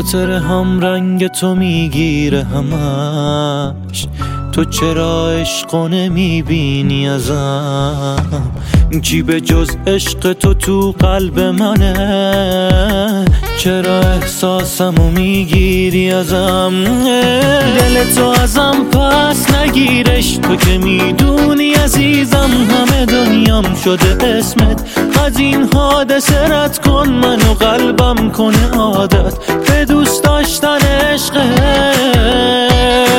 خاطر هم رنگ تو میگیره همش، تو چرا عشقو نمیبینی ازم؟ کی به جز عشق تو قلب منه؟ چرا احساسمو میگیری ازم؟ دل تو ازم پس نگیرش، تو که میدونی عزیزم همه دنیام شده اسمت. از این حادثه رد کن منو، قلبم کنه عادت به دوست داشتن عشقت.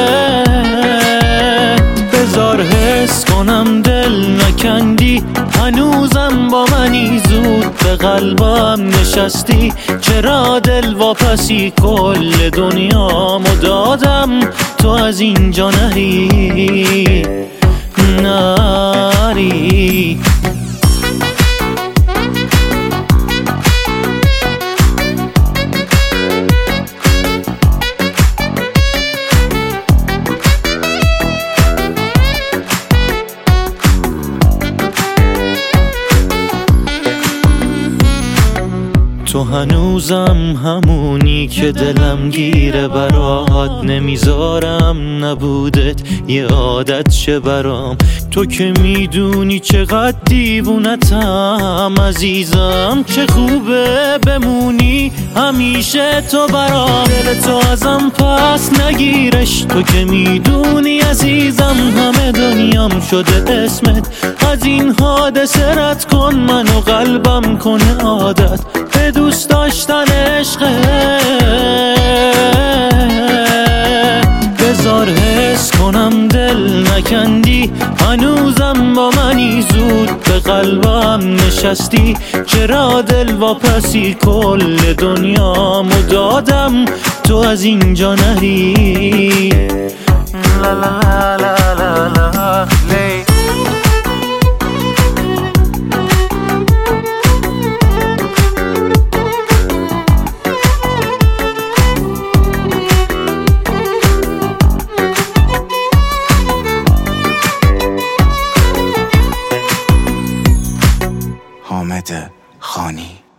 بذار حس کنم دل نکندی، هنوزم با منی، زود به قلبم نشستی. چرا دل واپسی کل دنیامو دادم، تو از اینجا نری. تو هنوزم همونی که دلم گیره برات، نمیذارم نبودت یه عادت شه برام. تو که میدونی چقدر دیوونتم عزیزم، چه خوبه بمونی همیشه تو برام. دل تو ازم پس نگیرش، تو که میدونی عزیزم همه دنیام شده اسمت. از این حادثه رد کن منو، قلبم کنه عادت به دوست داشتن عشقت. بذار حس کنم دل نکندی، هنوزم با منی، زود به قلبم نشستی. چرا دل واپسی کل دنیامو دادم، تو از اینجا نری. لا لا لا لا لا لی. حامد خانی.